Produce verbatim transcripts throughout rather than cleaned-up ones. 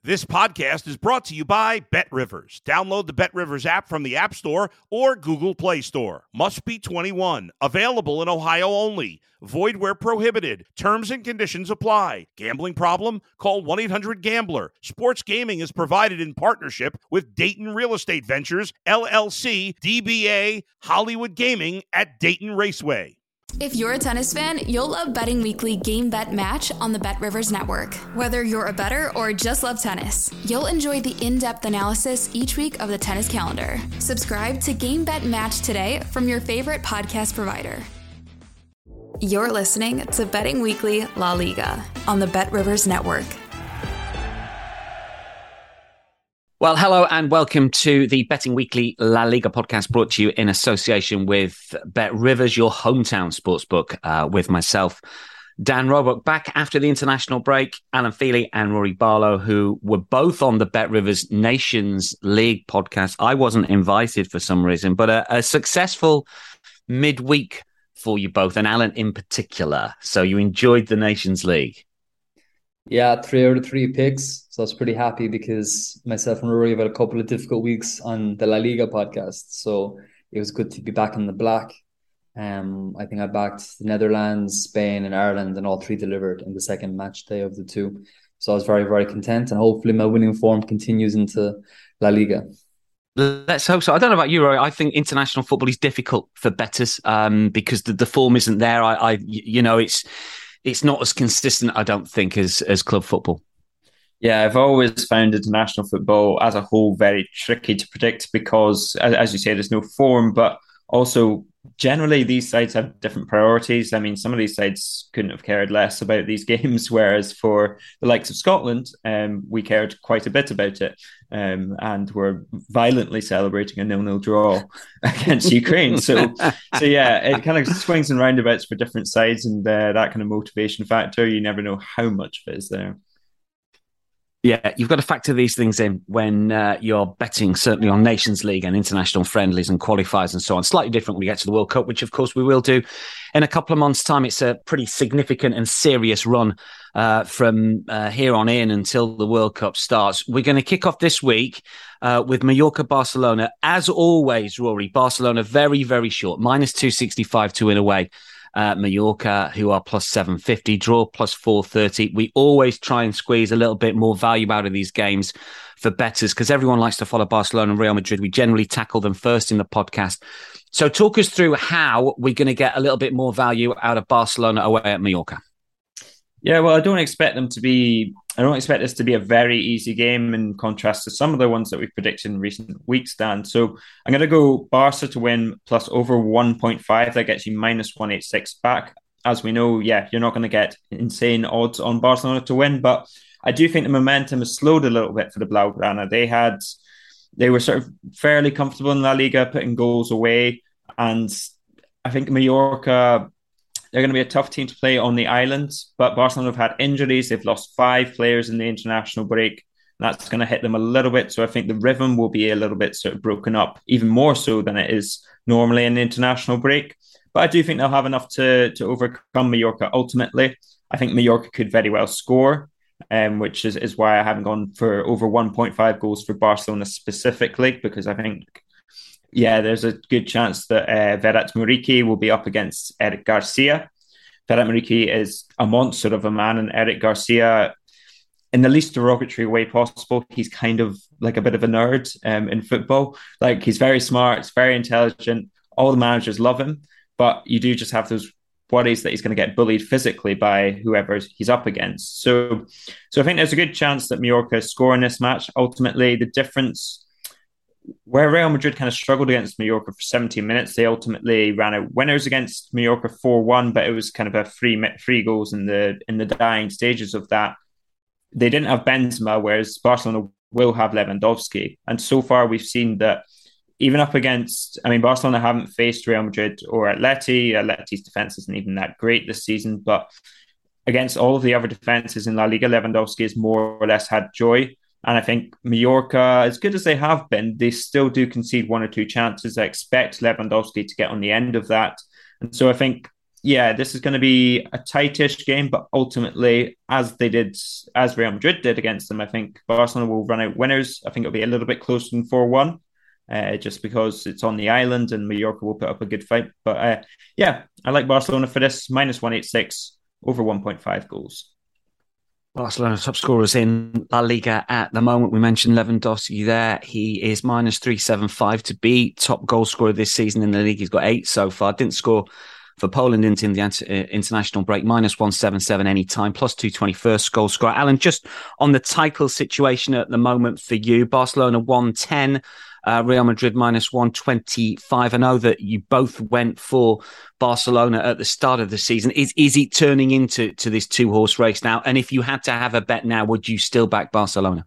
This podcast is brought to you by BetRivers. Download the BetRivers app from the App Store or Google Play Store. Must be twenty-one. Available in Ohio only. Void where prohibited. Terms and conditions apply. Gambling problem? Call one eight hundred gambler. Sports gaming is provided in partnership with Dayton Real Estate Ventures, L L C, D B A, Hollywood Gaming at Dayton Raceway. If you're a tennis fan, you'll love Betting Weekly Game Bet Match on the BetRivers Network. Whether you're a bettor or just love tennis, you'll enjoy the in-depth analysis each week of the tennis calendar. Subscribe to Game Bet Match today from your favorite podcast provider. You're listening to Betting Weekly La Liga on the BetRivers Network. Well, hello and welcome to the Betting Weekly La Liga podcast, brought to you in association with BetRivers, your hometown sportsbook, uh, with myself, Dan Roebuck, back after the international break. Alan Feely and Rory Barlow, who were both on the BetRivers Nations League podcast. I wasn't invited for some reason, but a, a successful midweek for you both, and Alan in particular. So you enjoyed the Nations League. Yeah, three out of three picks. So I was pretty happy because myself and Rory have had a couple of difficult weeks on the La Liga podcast. So it was good to be back in the black. Um, I think I backed the Netherlands, Spain and Ireland, and all three delivered in the second match day of the two. So I was very, very content, and hopefully my winning form continues into La Liga. Let's hope so. I don't know about you, Rory. I think international football is difficult for bettors um, because the, the form isn't there. I, I, you know, it's... It's not as consistent, I don't think, as as club football. Yeah, I've always found international football as a whole very tricky to predict because, as you say, there's no form, but also generally these sides have different priorities. I mean, some of these sides couldn't have cared less about these games, whereas for the likes of Scotland, um, we cared quite a bit about it um, and were violently celebrating a nil-nil draw against Ukraine. So, so yeah, it kind of swings and roundabouts for different sides, and uh, that kind of motivation factor, you never know how much of it is there. Yeah, you've got to factor these things in when uh, you're betting, certainly on Nations League and international friendlies and qualifiers and so on. Slightly different when we get to the World Cup, which of course we will do in a couple of months' time. It's a pretty significant and serious run uh, from uh, here on in until the World Cup starts. We're going to kick off this week uh, with Mallorca-Barcelona. As always, Rory, Barcelona very, very short, minus two sixty-five to win away. Uh, Mallorca, who are plus seven fifty, draw plus four thirty. We always try and squeeze a little bit more value out of these games for bettors because everyone likes to follow Barcelona and Real Madrid. We generally tackle them first in the podcast. So talk us through how we're going to get a little bit more value out of Barcelona away at Mallorca. Yeah, well, I don't expect them to be, I don't expect this to be a very easy game in contrast to some of the ones that we've predicted in recent weeks, Dan. So I'm going to go Barca to win plus over one point five. That gets you minus one eighty-six back. As we know, yeah, you're not going to get insane odds on Barcelona to win, but I do think the momentum has slowed a little bit for the Blaugrana. They had, they were sort of fairly comfortable in La Liga, putting goals away. And I think Mallorca, they're going to be a tough team to play on the island, but Barcelona have had injuries. They've lost five players in the international break. That's going to hit them a little bit. So I think the rhythm will be a little bit sort of broken up, even more so than it is normally in the international break. But I do think they'll have enough to, to overcome Mallorca ultimately. I think Mallorca could very well score, um, which is, is why I haven't gone for over one point five goals for Barcelona specifically, because I think yeah, there's a good chance that uh, Vedat Muriqi will be up against Eric Garcia. Vedat Muriqi is a monster of a man, and Eric Garcia, in the least derogatory way possible, he's kind of like a bit of a nerd um, in football. Like, he's very smart, very intelligent. All the managers love him, but you do just have those worries that he's going to get bullied physically by whoever he's up against. So, so I think there's a good chance that Mallorca score in this match. Ultimately, the difference, where Real Madrid kind of struggled against Mallorca for seventeen minutes, they ultimately ran out winners against Mallorca four one, but it was kind of a free free goals in the in the dying stages of that. They didn't have Benzema, whereas Barcelona will have Lewandowski. And so far we've seen that even up against, I mean, Barcelona haven't faced Real Madrid or Atleti. Atleti's defence isn't even that great this season, but against all of the other defences in La Liga, Lewandowski has more or less had joy. And I think Mallorca, as good as they have been, they still do concede one or two chances. I expect Lewandowski to get on the end of that. And so I think yeah, this is going to be a tightish game, but ultimately, as they did, as Real Madrid did against them, I think Barcelona will run out winners. I think it'll be a little bit closer than four one, uh, just because it's on the island and Mallorca will put up a good fight. But uh, yeah, I like Barcelona for this, minus one eighty-six, over one point five goals. Barcelona top scorers in La Liga at the moment. We mentioned Lewandowski there. He is minus three seventy-five to be top goal scorer this season in the league. He's got eight so far. Didn't score for Poland into the international break, minus one seventy-seven anytime, plus two twenty first goal scorer. Alan, just on the title situation at the moment for you, Barcelona one ten, uh, Real Madrid minus one twenty-five. I know that you both went for Barcelona at the start of the season. Is is it turning into to this two-horse race now? And if you had to have a bet now, would you still back Barcelona?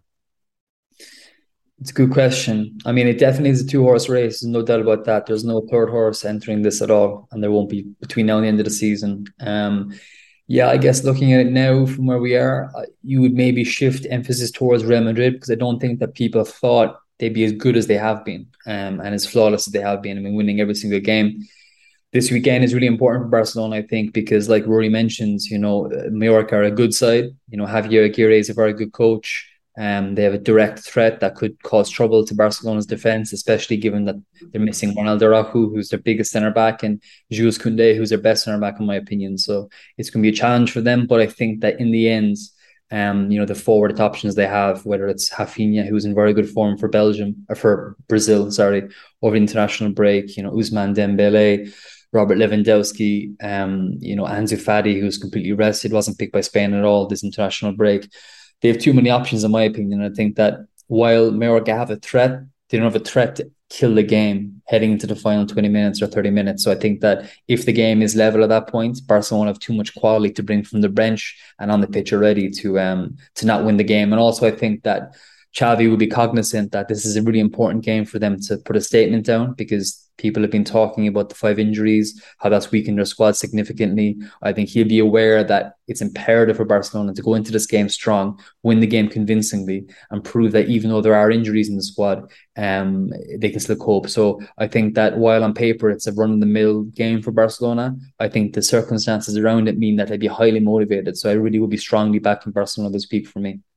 It's a good question. I mean, it definitely is a two-horse race. There's no doubt about that. There's no third horse entering this at all, and there won't be between now and the end of the season. Um, yeah, I guess looking at it now from where we are, you would maybe shift emphasis towards Real Madrid, because I don't think that people thought they'd be as good as they have been, um, and as flawless as they have been. I mean, winning every single game this weekend is really important for Barcelona, I think, because like Rory mentions, you know, Mallorca are a good side. You know, Javier Aguirre is a very good coach. Um, they have a direct threat that could cause trouble to Barcelona's defence, especially given that they're missing Ronald Araujo, who's their biggest centre-back, and Jules Koundé, who's their best centre-back, in my opinion. So it's going to be a challenge for them. But I think that in the end, um, you know, the forward options they have, whether it's Rafinha, who's in very good form for Belgium, or for Brazil, sorry, over international break, you know, Ousmane Dembele, Robert Lewandowski, um, you know, Ansu Fati, who's completely rested, wasn't picked by Spain at all this international break. They have too many options, in my opinion. I think that while Mallorca have a threat, they don't have a threat to kill the game heading into the final twenty minutes or thirty minutes. So I think that if the game is level at that point, Barcelona have too much quality to bring from the bench and on the pitch already to um to not win the game. And also I think that Xavi will be cognizant that this is a really important game for them to put a statement down, because people have been talking about the five injuries, how that's weakened their squad significantly. I think he'll be aware that it's imperative for Barcelona to go into this game strong, win the game convincingly, and prove that even though there are injuries in the squad, um, they can still cope. So I think that while on paper it's a run-of-the-mill game for Barcelona, I think the circumstances around it mean that they'd be highly motivated. So I really will be strongly backing Barcelona this week for me.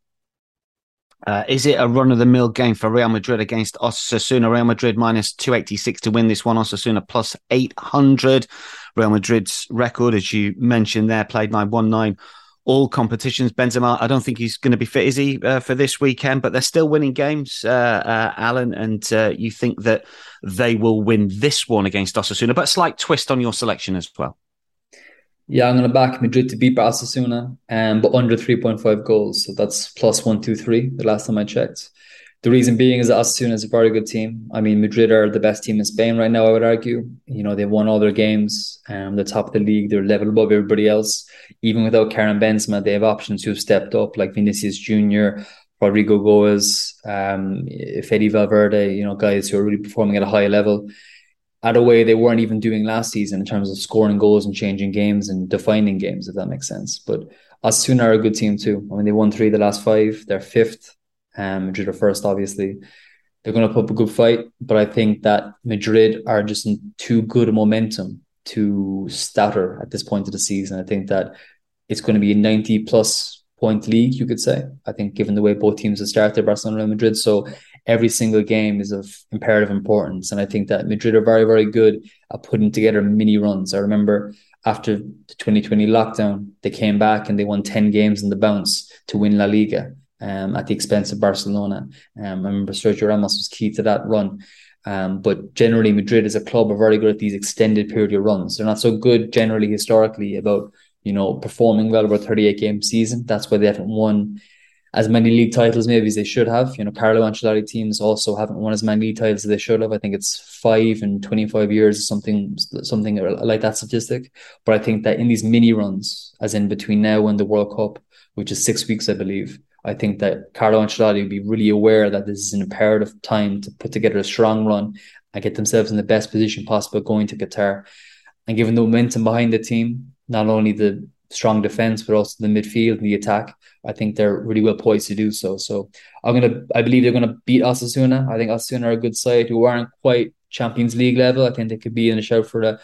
Uh, is it a run-of-the-mill game for Real Madrid against Osasuna? Real Madrid minus two eighty-six to win this one. Osasuna plus eight hundred. Real Madrid's record, as you mentioned there, played nine one nine all competitions. Benzema, I don't think he's going to be fit, is he, uh, for this weekend? But they're still winning games, uh, uh, Alan, and uh, you think that they will win this one against Osasuna, but a slight twist on your selection as well. Yeah, I'm going to back Madrid to beat Osasuna, um, but under three point five goals. So that's plus one two three the last time I checked. The reason being is that Osasuna is a very good team. I mean, Madrid are the best team in Spain right now, I would argue. You know, they've won all their games. Um, they're top of the league. They're level above everybody else. Even without Karim Benzema, they have options who have stepped up, like Vinicius Junior, Rodrigo Goes, um, Fede Valverde, you know, guys who are really performing at a high level at a way they weren't even doing last season in terms of scoring goals and changing games and defining games, if that makes sense. But Osasuna are a good team too. I mean, they won three of the last five. They're fifth. Um, Madrid are first, obviously. They're going to put up a good fight, but I think that Madrid are just in too good a momentum to stutter at this point of the season. I think that it's going to be a ninety plus point league, you could say. I think given the way both teams have started, Barcelona and Madrid. So every single game is of imperative importance. And I think that Madrid are very, very good at putting together mini runs. I remember after the twenty twenty lockdown, they came back and they won ten games in the bounce to win La Liga um, at the expense of Barcelona. Um, I remember Sergio Ramos was key to that run. Um, but generally, Madrid as a club are very good at these extended period of runs. They're not so good generally historically about, you know, performing well over a thirty-eight game season. That's why they haven't won as many league titles maybe as they should have. You know, Carlo Ancelotti teams also haven't won as many league titles as they should have. I think it's five in twenty-five years, something something like that statistic. But I think that in these mini runs, as in between now and the World Cup, which is six weeks, I believe, I think that Carlo Ancelotti would be really aware that this is an imperative time to put together a strong run and get themselves in the best position possible going to Qatar. And given the momentum behind the team, not only the strong defense, but also the midfield and the attack, I think they're really well poised to do so. So I'm gonna, I believe they're gonna beat Osasuna. I think Osasuna are a good side who aren't quite Champions League level. I think they could be in a shout for the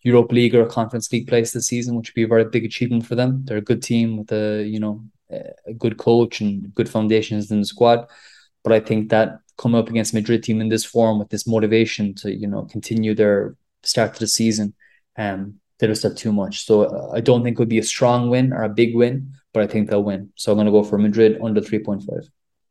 Europa League or a Conference League place this season, which would be a very big achievement for them. They're a good team with a, you know, a good coach and good foundations in the squad. But I think that coming up against Madrid team in this form with this motivation to, you know, continue their start to the season, um, they just have too much. So uh, I don't think it would be a strong win or a big win, but I think they'll win. So I'm going to go for Madrid under three point five.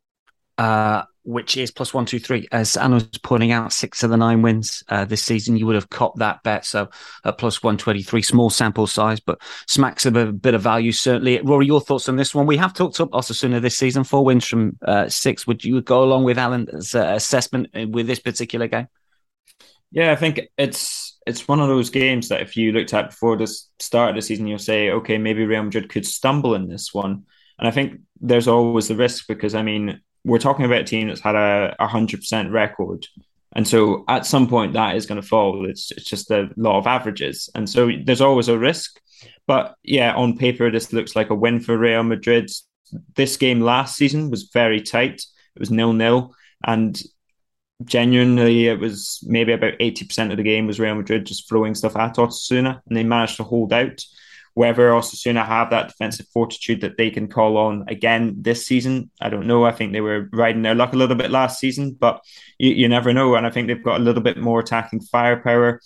Uh, which is plus one, two, three. As Anna was pointing out, six of the nine wins uh, this season, you would have copped that bet. So at plus one twenty-three, small sample size, but smacks of a bit of value, certainly. Rory, your thoughts on this one? We have talked up Osasuna this season, four wins from uh, six. Would you go along with Alan's uh, assessment with this particular game? Yeah, I think it's it's one of those games that if you looked at before the start of the season, you'll say, okay, maybe Real Madrid could stumble in this one. And I think there's always the risk because, I mean, we're talking about a team that's had a one hundred percent record. And so at some point that is going to fall. It's, it's just the law of averages. And so there's always a risk. But yeah, on paper, this looks like a win for Real Madrid. This game last season was very tight. It was nil-nil. And genuinely, it was maybe about eighty percent of the game was Real Madrid just throwing stuff at Osasuna. And they managed to hold out. Whether Osasuna have that defensive fortitude that they can call on again this season, I don't know. I think they were riding their luck a little bit last season, but you, you never know. And I think they've got a little bit more attacking firepower.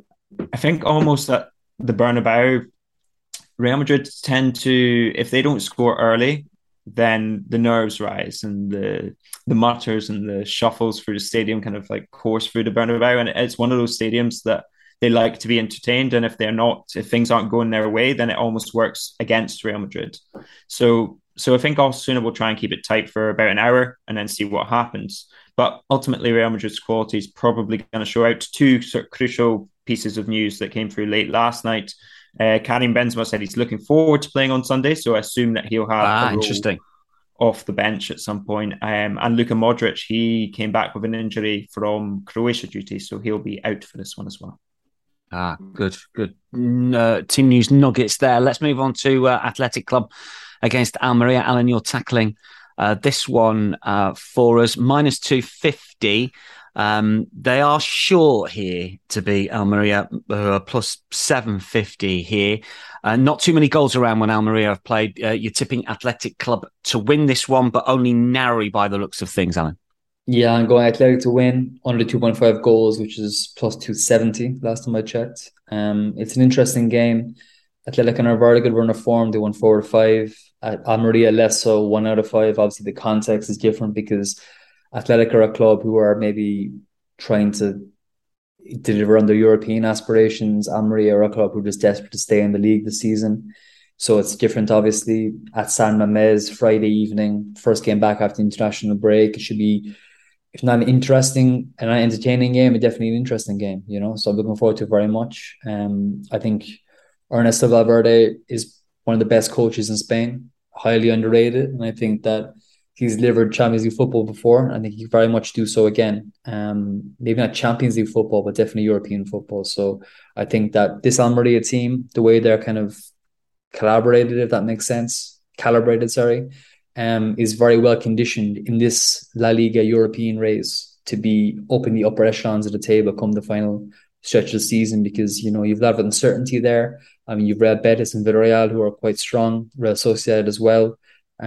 I think almost at the Bernabeu, Real Madrid tend to, if they don't score early, then the nerves rise and the the mutters and the shuffles through the stadium kind of like course through the Bernabeu. And it's one of those stadiums that they like to be entertained, and if they're not, if things aren't going their way, then it almost works against Real Madrid. So, so I think Osasuna will try and keep it tight for about an hour and then see what happens. But ultimately, Real Madrid's quality is probably going to show out. Two sort of crucial pieces of news that came through late last night. Uh, Karim Benzema said he's looking forward to playing on Sunday, so I assume that he'll have ah, a role interesting. off the bench at some point. Um, and Luka Modric, he came back with an injury from Croatia duty, so he'll be out for this one as well. Ah, good, good. Uh, team news nuggets there. Let's move on to uh, Athletic Club against Almeria. Alan, you're tackling uh, this one uh, for us. minus two fifty. Um, they are short here to be Almeria, uh, plus seven fifty here. Uh, not too many goals around when Almeria have played. Uh, you're tipping Athletic Club to win this one, but only narrowly by the looks of things, Alan. Yeah, I'm going Athletic to win under two point five goals, which is plus two seventy last time I checked. Um, it's an interesting game. Athletic on a very good run of form. They won four to five. At Almeria less so, one out of five. Obviously, the context is different because Athletic are a club who are maybe trying to deliver on their European aspirations. Almeria are a club who are just desperate to stay in the league this season. So it's different, obviously. At San Mamés, Friday evening, first game back after the international break. It should be, if not an interesting and an entertaining game, a definitely an interesting game, you know. So I'm looking forward to it very much. Um, I think Ernesto Valverde is one of the best coaches in Spain, highly underrated, and I think that he's delivered Champions League football before. I think he very much do so again. Um, maybe not Champions League football, but definitely European football. So I think that this Almeria team, the way they're kind of collaborated, if that makes sense, calibrated, sorry, um, is very well conditioned in this La Liga European race to be up in the upper echelons of the table come the final stretch of the season, because, you know, you've a lot of uncertainty there. I mean, you've Real Betis and Villarreal who are quite strong, Real Sociedad as well.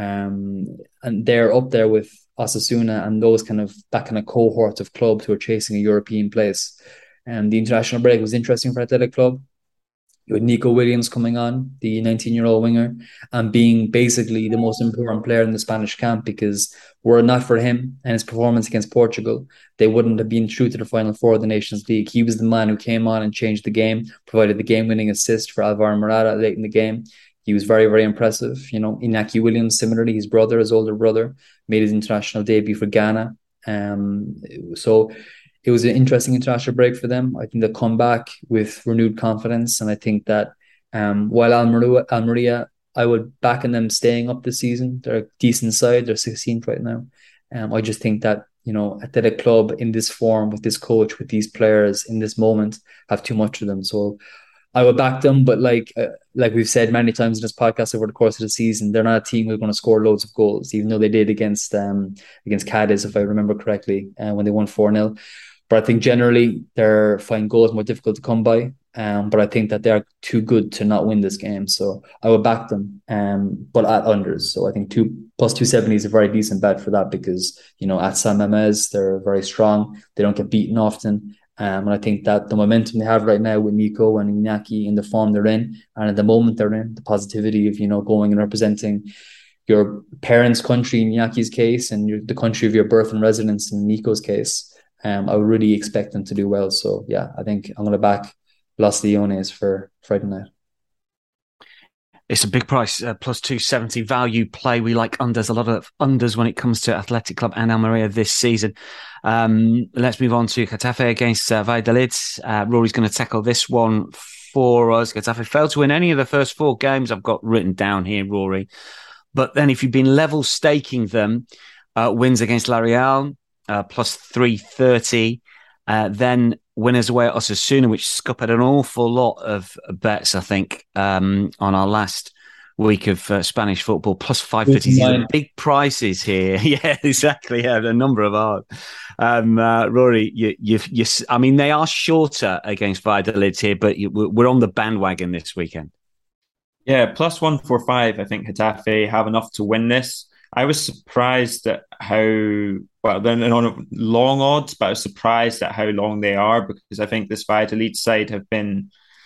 Um, and they're up there with Osasuna and those kind of, that kind of cohort of clubs who are chasing a European place. And the international break was interesting for Athletic Club. You had Nico Williams coming on, the nineteen-year-old winger, and being basically the most important player in the Spanish camp, because were it not for him and his performance against Portugal, they wouldn't have been through to the Final Four of the Nations League. He was the man who came on and changed the game, provided the game-winning assist for Alvaro Morata late in the game. He was very, very impressive. You know, Inaki Williams, similarly, his brother, his older brother, made his international debut for Ghana. Um, so it was an interesting international break for them. I think they'll come back with renewed confidence. And I think that um, while Almeria, Almeria, I would back in them staying up this season. They're a decent side. They're sixteenth right now. Um, I just think that, you know, Athletic Club in this form, with this coach, with these players in this moment, have too much of them. So I would back them, but like uh, like we've said many times in this podcast over the course of the season, they're not a team who's going to score loads of goals, even though they did against um against Cadiz, if I remember correctly, uh, when they won four nil. But I think generally their finding goals more difficult to come by. Um, but I think that they are too good to not win this game. So I would back them, um, but at unders. So I think two plus two seventy is a very decent bet for that because, you know, at San Mamés, they're very strong. They don't get beaten often. Um, and I think that the momentum they have right now with Nico and Iñaki in the form they're in, and at the moment they're in, the positivity of, you know, going and representing your parents' country in Iñaki's case and your, the country of your birth and residence in Nico's case, um, I would really expect them to do well. So yeah, I think I'm going to back Los Leones for Friday night. It's a big price, uh, plus two seventy value play. We like unders, a lot of unders when it comes to Athletic Club and Almeria this season. Um, let's move on to Getafe against uh, Valladolid. Uh, Rory's going to tackle this one for us. Getafe failed to win any of the first four games I've got written down here, Rory. But then if you've been level staking them, uh, wins against La Real, uh, plus three thirty, uh, then winners away at Osasuna, which scuppered an awful lot of bets, I think, um, on our last week of uh, Spanish football, plus five fifty. These are big prices here. Yeah, exactly. Yeah, a number of ours. Um, uh, Rory, you, you, you, I mean, they are shorter against Valladolid here, but you, we're on the bandwagon this weekend. Yeah, plus one four five. I think Getafe have enough to win this. I was surprised at how, well, they're on long odds, but I was surprised at how long they are because I think this Valladolid side have been,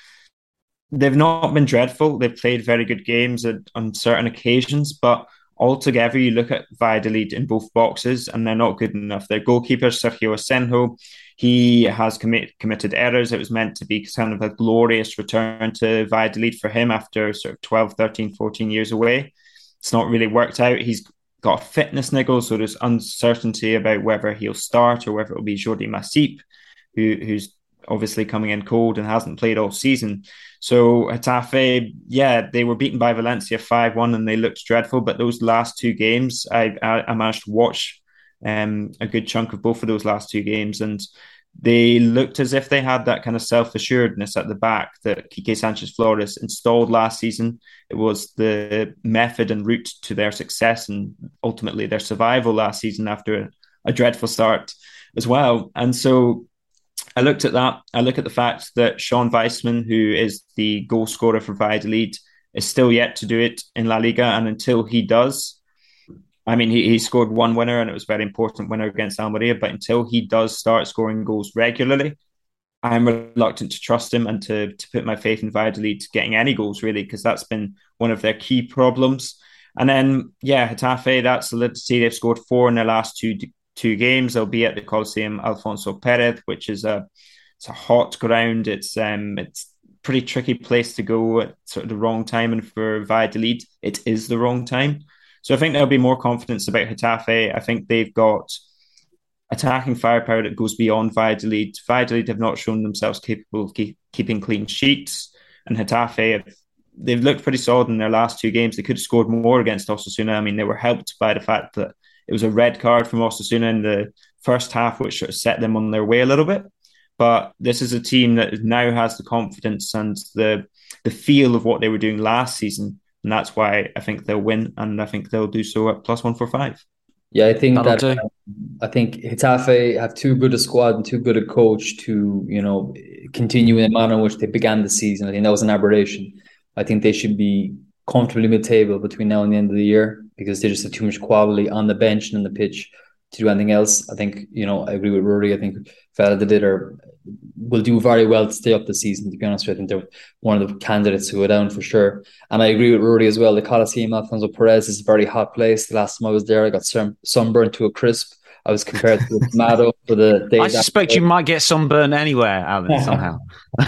they've not been dreadful. They've played very good games at, on certain occasions, but altogether you look at Valladolid in both boxes and they're not good enough. Their goalkeeper, Sergio Asenjo, he has commit, committed errors. It was meant to be kind of a glorious return to Valladolid for him after sort of twelve, thirteen, fourteen years away. It's not really worked out. He's got a fitness niggle, so there's uncertainty about whether he'll start or whether it'll be Jordi Masip, who, who's obviously coming in cold and hasn't played all season. So Getafe, yeah, they were beaten by Valencia five one and they looked dreadful, but those last two games, I, I, I managed to watch um, a good chunk of both of those last two games, and they looked as if they had that kind of self-assuredness at the back that Quique Sanchez-Flores installed last season. It was the method and route to their success and ultimately their survival last season after a, a dreadful start as well. And so I looked at that. I look at the fact that Sean Weissman, who is the goal scorer for Valladolid, is still yet to do it in La Liga. And until he does, I mean, he, he scored one winner and it was a very important winner against Almeria. But until he does start scoring goals regularly, I'm reluctant to trust him and to, to put my faith in Valladolid getting any goals, really, because that's been one of their key problems. And then, yeah, Getafe, that solidity. They've scored four in their last two two games. They'll be at the Coliseum Alfonso Perez, which is a it's a hot ground. It's um it's a pretty tricky place to go at sort of the wrong time, and for Valladolid, it is the wrong time. So I think there'll be more confidence about Getafe. I think they've got attacking firepower that goes beyond Valladolid. Valladolid have not shown themselves capable of keep, keeping clean sheets, and Getafe have, they've looked pretty solid in their last two games. They could have scored more against Osasuna. I mean, they were helped by the fact that it was a red card from Osasuna in the first half, which sort of set them on their way a little bit. But this is a team that now has the confidence and the the feel of what they were doing last season. And that's why I think they'll win. And I think they'll do so at plus one forty-five. Yeah, I think That'll that do. I think Getafe have too good a squad and too good a coach to, you know, continue in the manner in which they began the season. I think that was an aberration. I think they should be comfortably mid-table between now and the end of the year because they just have too much quality on the bench and on the pitch to do anything else. I think, you know, I agree with Rory. I think Valladolid are will do very well to stay up the season, to be honest with you. I think they're one of the candidates to go down for sure. And I agree with Rory as well. The Coliseum Alfonso Perez is a very hot place. The last time I was there, I got sun- sunburned to a crisp. I was compared to a tomato for the day. I suspect you might get sunburn anywhere, Alan, somehow.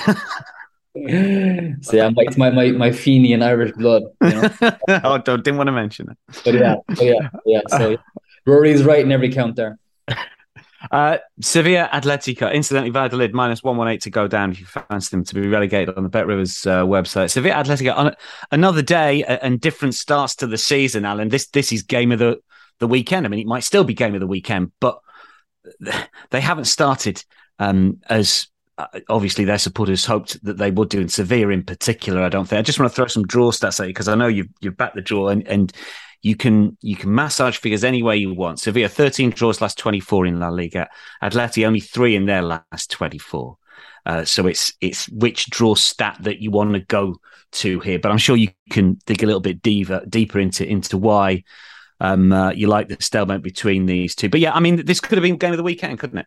So yeah, my my my, my Fenian Irish blood. You know? oh, I didn't want to mention it. But yeah, but yeah, yeah. So yeah. Rory's right in every count there. Uh, Sevilla Atletico, incidentally, Valladolid minus one eighteen to go down if you fancy them to be relegated on the BetRivers uh, website. Sevilla Atletico on another day and different starts to the season, Alan. This this is game of the, the weekend. I mean, it might still be game of the weekend, but they haven't started um, as uh, obviously their supporters hoped that they would do in Sevilla in particular. I don't think. I just want to throw some draw stats at you because I know you've you've backed the draw and, and you can you can massage figures any way you want. Sevilla thirteen draws last twenty-four in La Liga. Atleti only three in their last twenty-four. Uh, so it's it's which draw stat that you want to go to here. But I'm sure you can dig a little bit deeper deeper into into why um, uh, you like the stalemate between these two. But yeah, I mean, this could have been game of the weekend, couldn't it?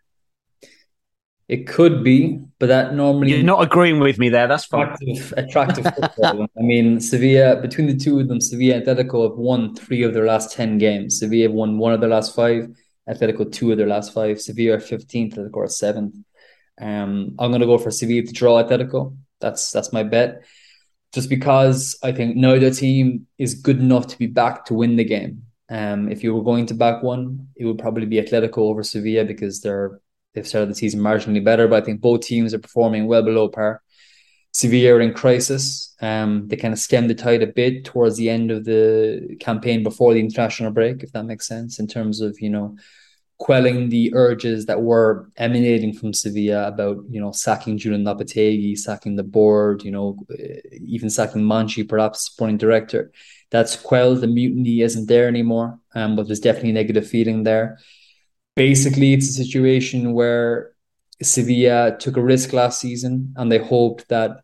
It could be, but that normally... You're not agreeing with me there, that's fine. Attractive, attractive football. I mean, Sevilla, between the two of them, Sevilla and Atletico have won three of their last ten games. Sevilla have won one of their last five, Atletico two of their last five. Sevilla are fifteenth, Atletico are seventh. Um, I'm going to go for Sevilla to draw Atletico. That's that's my bet. Just because I think neither team is good enough to be back to win the game. Um, if you were going to back one, it would probably be Atletico over Sevilla because they're they've started the season marginally better. But I think both teams are performing well below par. Sevilla are in crisis. Um, they kind of stemmed the tide a bit towards the end of the campaign before the international break, if that makes sense, in terms of, you know, quelling the urges that were emanating from Sevilla about, you know, sacking Julian Lopetegui, sacking the board, you know, even sacking Monchi, perhaps sporting director. That's quelled. The mutiny isn't there anymore, um, but there's definitely a negative feeling there. Basically, it's a situation where Sevilla took a risk last season and they hoped that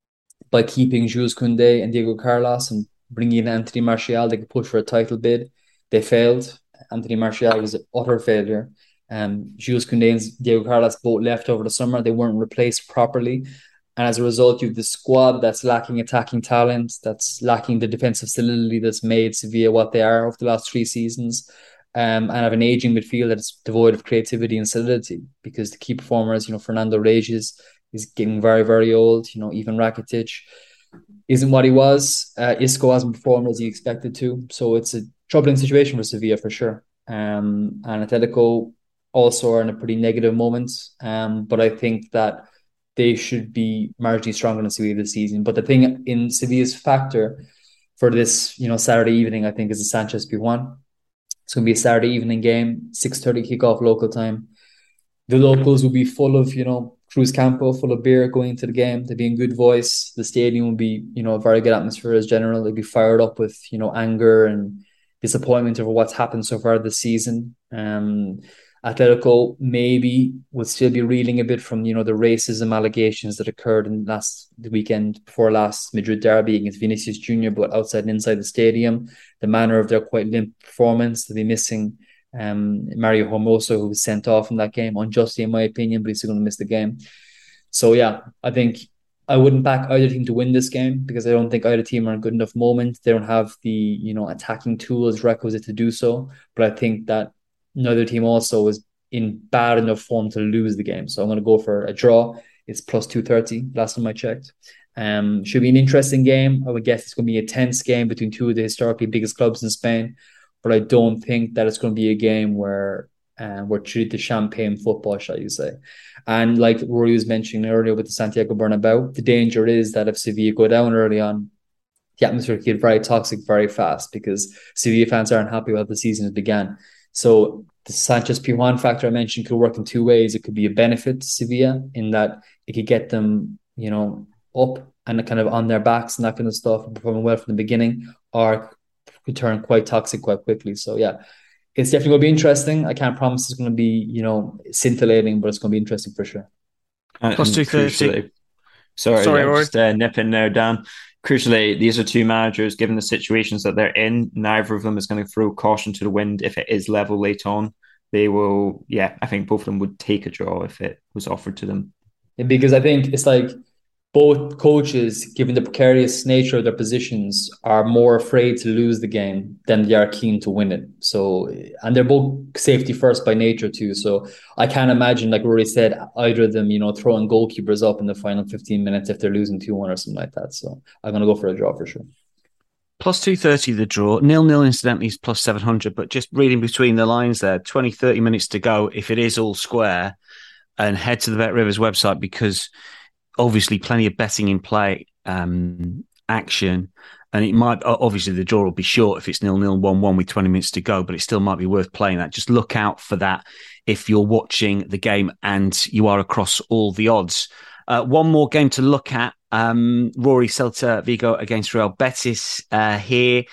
by keeping Jules Koundé and Diego Carlos and bringing in Anthony Martial, they could push for a title bid. They failed. Anthony Martial was an utter failure. Um, Jules Koundé and Diego Carlos both left over the summer. They weren't replaced properly. And as a result, you have the squad that's lacking attacking talent, that's lacking the defensive solidity that's made Sevilla what they are over the last three seasons. Um, and have an aging midfield that's devoid of creativity and solidity because the key performers, you know, Fernando Reyes is getting very, very old. You know, even Rakitic isn't what he was. Uh, Isco hasn't performed as he expected to. So it's a troubling situation for Sevilla for sure. Um, and Atletico also are in a pretty negative moment. Um, but I think that they should be marginally stronger than Sevilla this season. But the thing in Sevilla's factor for this, you know, Saturday evening, I think, is the Sanchez Pizjuan. It's going to be a Saturday evening game, six thirty kickoff local time. The locals will be full of, you know, Cruz Campo, full of beer going into the game. They'll be in good voice. The stadium will be, you know, a very good atmosphere as general. They'll be fired up with, you know, anger and disappointment over what's happened so far this season. Um, Atletico maybe would still be reeling a bit from, you know, the racism allegations that occurred in last the weekend before last Madrid derby against Vinicius Junior, but outside and inside the stadium, the manner of their quite limp performance. They'll be missing um, Mario Hermoso, who was sent off in that game, unjustly in my opinion, but he's still going to miss the game. So yeah, I think I wouldn't back either team to win this game because I don't think either team are in a good enough moment. They don't have the, you know, attacking tools requisite to do so. But I think that neither team also is in bad enough form to lose the game. So I'm going to go for a draw. It's plus two thirty last time I checked. Um, should be an interesting game. I would guess it's going to be a tense game between two of the historically biggest clubs in Spain. But I don't think that it's going to be a game where uh, we're treated to champagne football, shall you say. And like Rory was mentioning earlier with the Santiago Bernabeu, the danger is that if Sevilla go down early on, the atmosphere could get very toxic very fast because Sevilla fans aren't happy with how the season has began. So the Sanchez Pizjuan factor I mentioned could work in two ways. It could be a benefit to Sevilla in that it could get them, you know, up and kind of on their backs and that kind of stuff and performing well from the beginning, or could turn quite toxic quite quickly. So yeah, it's definitely going to be interesting. I can't promise it's going to be, you know, scintillating, but it's going to be interesting for sure. And, Plus and two thirty. crucially, sorry, Sorry, yeah, Rory. just uh, nipping now, Dan. Crucially, these are two managers, given the situations that they're in, neither of them is going to throw caution to the wind if it is level late on. They will, yeah, I think both of them would take a draw if it was offered to them. Yeah, because I think it's like both coaches, given the precarious nature of their positions, are more afraid to lose the game than they are keen to win it. So, and they're both safety first by nature too. So I can't imagine, like Rory said, either of them, you know, throwing goalkeepers up in the final fifteen minutes if they're losing two one or something like that. So I'm going to go for a draw for sure. Plus two thirty the draw. Nil-nil, incidentally, is plus seven hundred. But just reading between the lines there, twenty, thirty minutes to go, if it is all square, and head to the Bet Rivers website because obviously plenty of betting in play um, action. And it might, obviously the draw will be short if it's nil-nil, one-one with twenty minutes to go, but it still might be worth playing that. Just look out for that if you're watching the game and you are across all the odds. Uh, one more game to look at. Um, Rory, Celta Vigo against Real Betis uh, here.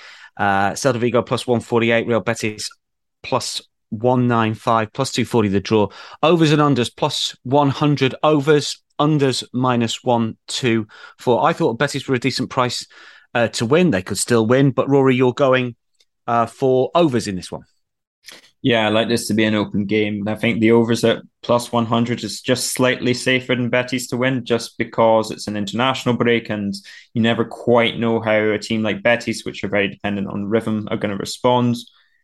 Uh, Celta Vigo plus one forty-eight, Real Betis plus one ninety-five, plus two forty the draw. Overs and unders plus one hundred, overs, unders minus one twenty-four. I thought Betis were a decent price uh, to win. They could still win, but Rory, you're going uh, for overs in this one. Yeah, I like this to be an open game. I think the overs at plus one hundred is just slightly safer than Betis to win, just because it's an international break and you never quite know how a team like Betis, which are very dependent on rhythm, are going to respond.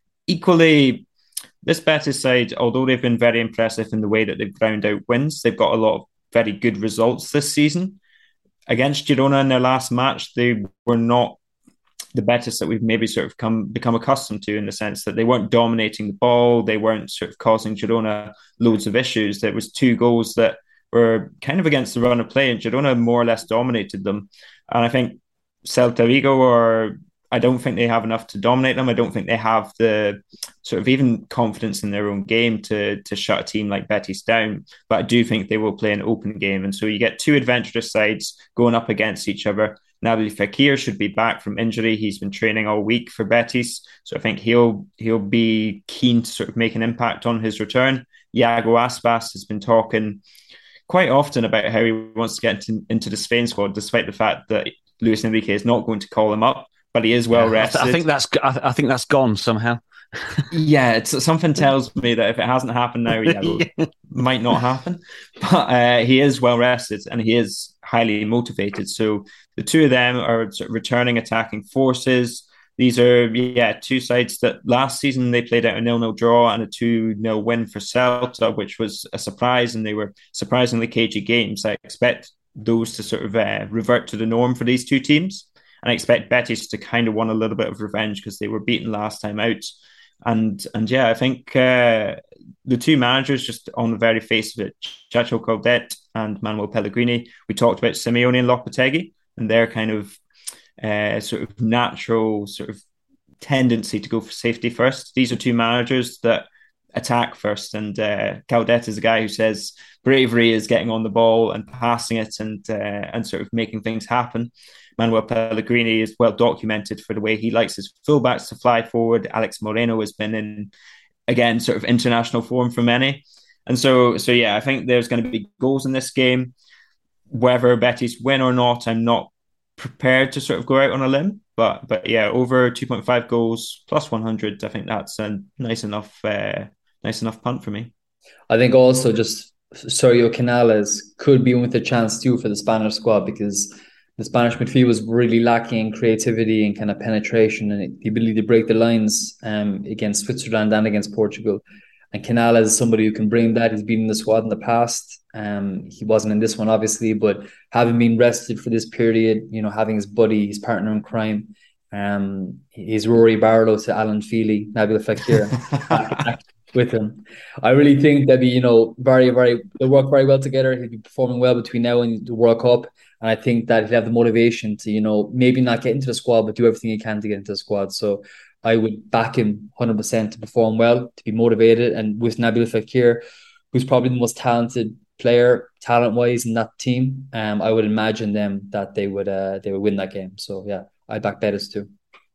Equally, this Betis side, although they've been very impressive in the way that they've ground out wins, they've got a lot of very good results this season. Against Girona in their last match, they were not the Betis that we've maybe sort of come become accustomed to, in the sense that they weren't dominating the ball, they weren't sort of causing Girona loads of issues. There was two goals that were kind of against the run of play, and Girona more or less dominated them. And I think Celta Vigo, or I don't think they have enough to dominate them. I don't think they have the sort of even confidence in their own game to to shut a team like Betis down. But I do think they will play an open game, and so you get two adventurous sides going up against each other. Nabil Fekir should be back from injury. He's been training all week for Betis, so I think he'll he'll be keen to sort of make an impact on his return. Iago Aspas has been talking quite often about how he wants to get into, into the Spain squad, despite the fact that Luis Enrique is not going to call him up, but he is well yeah, rested. I, th- I think that's I, I think that's gone somehow. Yeah, it's something tells me that if it hasn't happened now, yeah, it might not happen. But uh, he is well rested and he is highly motivated. So the two of them are sort of returning attacking forces. These are, yeah, two sides that last season they played out a nil-nil draw and a two nil win for Celta, which was a surprise, and they were surprisingly cagey games. I expect those to sort of uh, revert to the norm for these two teams. And I expect Betis to kind of want a little bit of revenge because they were beaten last time out. And and yeah, I think uh, the two managers, just on the very face of it, Chacho Coudet and Manuel Pellegrini, we talked about Simeone and Lopetegui and their kind of uh, sort of natural sort of tendency to go for safety first. These are two managers that attack first, and uh, Coudet is a guy who says bravery is getting on the ball and passing it and uh, and sort of making things happen. Manuel Pellegrini is well documented for the way he likes his fullbacks to fly forward. Alex Moreno has been in, again, sort of international form for many. And so, so yeah, I think there's going to be goals in this game. Whether Betis win or not, I'm not prepared to sort of go out on a limb. But but yeah, over two point five goals plus one hundred, I think that's a nice enough, uh, nice enough punt for me. I think also just Sergio Canales could be with a chance too for the Spanish squad, because the Spanish midfield was really lacking in creativity and kind of penetration and the ability to break the lines um, against Switzerland and against Portugal. And Canales is somebody who can bring that. He's been in the squad in the past. Um, he wasn't in this one, obviously, but having been rested for this period, you know, having his buddy, his partner in crime, um, his Rory Barlow to Alan Feely, Nabil Fekir with him. I really think they'd be, you know, very, very, they'll work very well together. He'll be performing well between now and the World Cup. And I think that he'll have the motivation to, you know, maybe not get into the squad, but do everything he can to get into the squad. So I would back him one hundred percent to perform well, to be motivated. And with Nabil Fekir, who's probably the most talented player, talent-wise, in that team, um, I would imagine them that they would uh, they would win that game. So yeah, I back Betis too.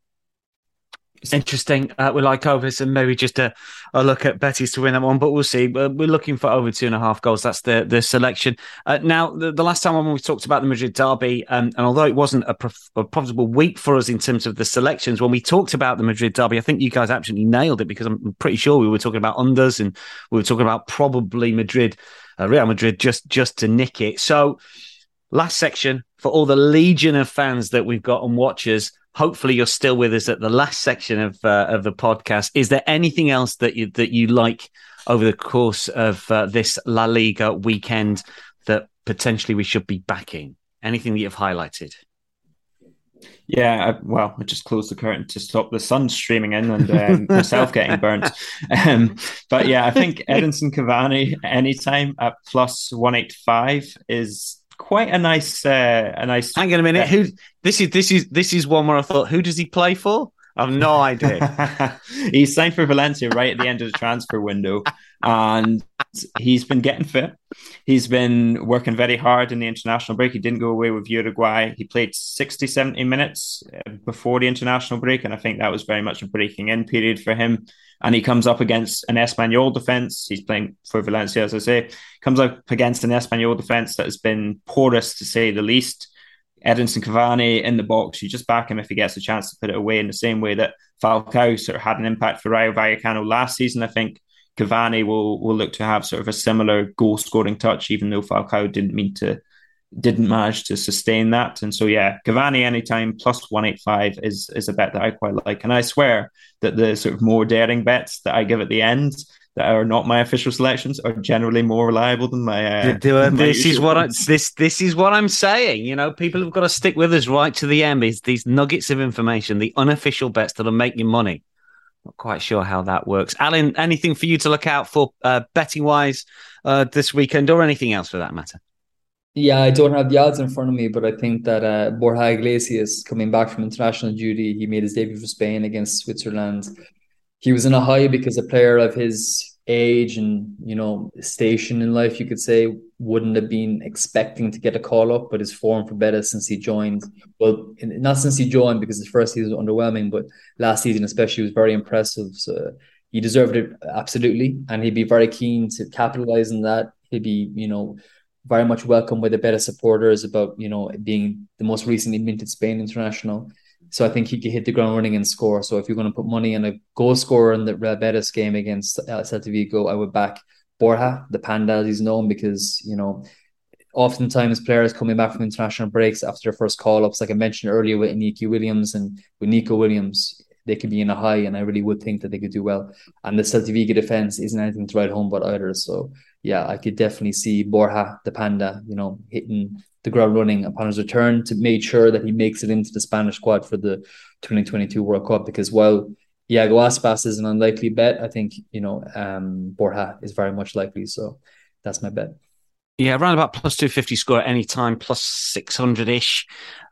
It's interesting. Uh, we like overs and maybe just a, a look at Betis to win that one, but we'll see. We're looking for over two and a half goals. That's the the selection. Uh, now, the, the last time when we talked about the Madrid derby, um, and although it wasn't a, prof- a profitable week for us in terms of the selections, when we talked about the Madrid derby, I think you guys absolutely nailed it, because I'm pretty sure we were talking about unders and we were talking about probably Madrid, uh, Real Madrid, just just to nick it. So, last section for all the legion of fans that we've got and watchers. Hopefully you're still with us at the last section of uh, of the podcast. Is there anything else that you that you like over the course of uh, this La Liga weekend that potentially we should be backing? Anything that you've highlighted? Yeah, I, well, I just closed the curtain to stop the sun streaming in and um, myself getting burnt. Um, but yeah, I think Edinson Cavani anytime at plus one eighty-five is quite a nice, uh, a nice. Hang on a minute. Uh, who? This is this is this is one where I thought, who does he play for? I have no idea. He signed for Valencia right at the end of the transfer window, and he's been getting fit. He's been working very hard in the international break. He didn't go away with Uruguay. He played sixty, seventy minutes before the international break, and I think that was very much a breaking in period for him. And he comes up against an Espanyol defence. He's playing for Valencia, as I say. Comes up against an Espanyol defence that has been porous, to say the least. Edinson Cavani in the box, you just back him if he gets a chance to put it away, in the same way that Falcao sort of had an impact for Rayo Vallecano last season. I think Cavani will will look to have sort of a similar goal scoring touch, even though Falcao didn't mean to didn't manage to sustain that. And so yeah, Cavani anytime plus one eighty-five is is a bet that I quite like. And I swear that the sort of more daring bets that I give at the end that are not my official selections are generally more reliable than my. Uh, this my is what I, this this is what I'm saying. You know, people have got to stick with us right to the end. These these nuggets of information, the unofficial bets that'll make you money. Not quite sure how that works. Alan, anything for you to look out for uh, betting wise uh, this weekend, or anything else for that matter? Yeah, I don't have the odds in front of me, but I think that uh, Borja Iglesias, coming back from international duty, he made his debut for Spain against Switzerland. He was in a high because a player of his age and, you know, station in life, you could say, wouldn't have been expecting to get a call up, but his form for Betis since he joined, well, not since he joined because his first season was underwhelming, but last season especially was very impressive. So he deserved it absolutely, and he'd be very keen to capitalize on that. He'd be, you know, very much welcome by the Betis supporters about, you know, being the most recently minted Spain international. So I think he could hit the ground running and score. So if you're going to put money on a goal scorer in the Real Betis game against uh, Celta Vigo, I would back Borja, the Panda, as he's known, because, you know, oftentimes players coming back from international breaks after their first call-ups, like I mentioned earlier with Inaki Williams and with Nico Williams, they could be in a high, and I really would think that they could do well. And the Celta Vigo defence isn't anything to write home about either. So yeah, I could definitely see Borja, the Panda, you know, hitting the ground running upon his return to make sure that he makes it into the Spanish squad for the twenty twenty-two World Cup. Because while Iago Aspas is an unlikely bet, I think, you know, um, Borja is very much likely. So that's my bet. Yeah, around about plus two fifty score at any time, plus six hundred-ish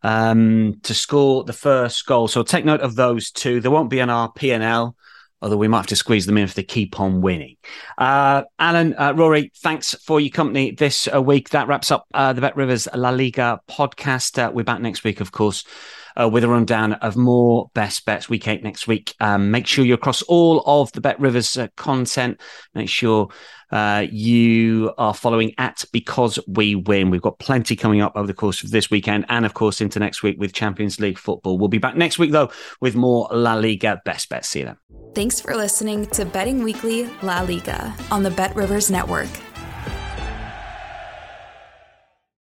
um, to score the first goal. So take note of those two. There won't be an R P N L, although we might have to squeeze them in if they keep on winning. Uh, Alan, uh, Rory, thanks for your company this uh, week. That wraps up uh, the Bet Rivers La Liga podcast. Uh, we're back next week, of course, uh, with a rundown of more best bets week eight next week. Um, make sure you're across all of the Bet Rivers uh, content. Make sure uh, you are following at Because We Win. We've got plenty coming up over the course of this weekend and, of course, into next week with Champions League football. We'll be back next week, though, with more La Liga best bets. See you then. Thanks for listening to Betting Weekly La Liga on the Bet Rivers Network.